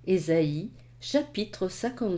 Ésaïe, chapitre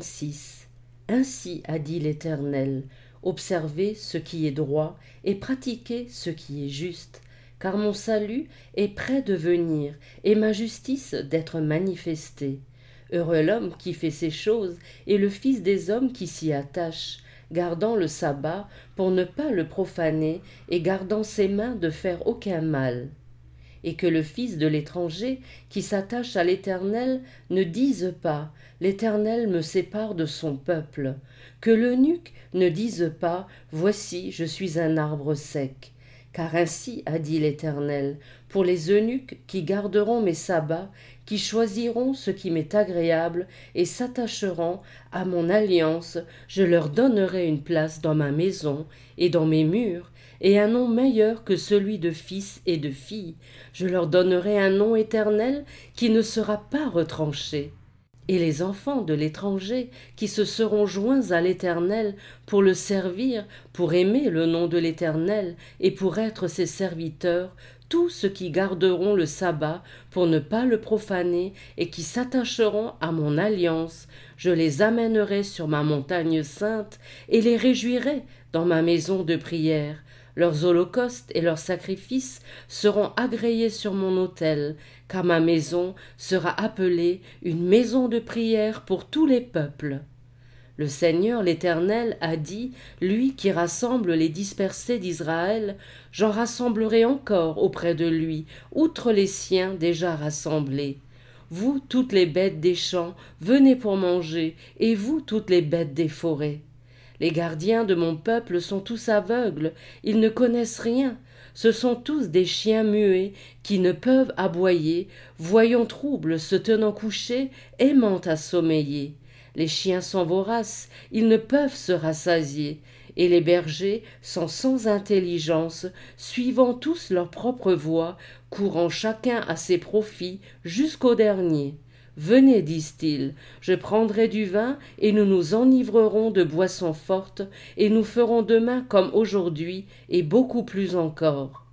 56. Ainsi a dit l'Éternel, observez ce qui est droit et pratiquez ce qui est juste, car mon salut est près de venir et ma justice d'être manifestée. Heureux l'homme qui fait ces choses et le fils des hommes qui s'y attache, gardant le sabbat pour ne pas le profaner et gardant ses mains de faire aucun mal. Et que le fils de l'étranger qui s'attache à l'Éternel ne dise pas « L'Éternel me sépare de son peuple », que l'eunuque ne dise pas « Voici, je suis un arbre sec ». Car ainsi a dit l'Éternel, pour les eunuques qui garderont mes sabbats, qui choisiront ce qui m'est agréable et s'attacheront à mon alliance, je leur donnerai une place dans ma maison et dans mes murs, et un nom meilleur que celui de fils et de filles. Je leur donnerai un nom éternel qui ne sera pas retranché. Et les enfants de l'étranger qui se seront joints à l'Éternel pour le servir, pour aimer le nom de l'Éternel et pour être ses serviteurs, tous ceux qui garderont le sabbat pour ne pas le profaner et qui s'attacheront à mon alliance, je les amènerai sur ma montagne sainte et les réjouirai dans ma maison de prière. Leurs holocaustes et leurs sacrifices seront agréés sur mon autel, car ma maison sera appelée une maison de prière pour tous les peuples. Le Seigneur l'Éternel a dit, lui qui rassemble les dispersés d'Israël, j'en rassemblerai encore auprès de lui, outre les siens déjà rassemblés. Vous, toutes les bêtes des champs, venez pour manger, et vous, toutes les bêtes des forêts. Les gardiens de mon peuple sont tous aveugles, ils ne connaissent rien. Ce sont tous des chiens muets qui ne peuvent aboyer, voyant trouble, se tenant couchés, aimant à sommeiller. Les chiens sont voraces, ils ne peuvent se rassasier, et les bergers sont sans intelligence, suivant tous leur propre voie, courant chacun à ses profits jusqu'au dernier. Venez, disent-ils, je prendrai du vin et nous nous enivrerons de boissons fortes et nous ferons demain comme aujourd'hui et beaucoup plus encore.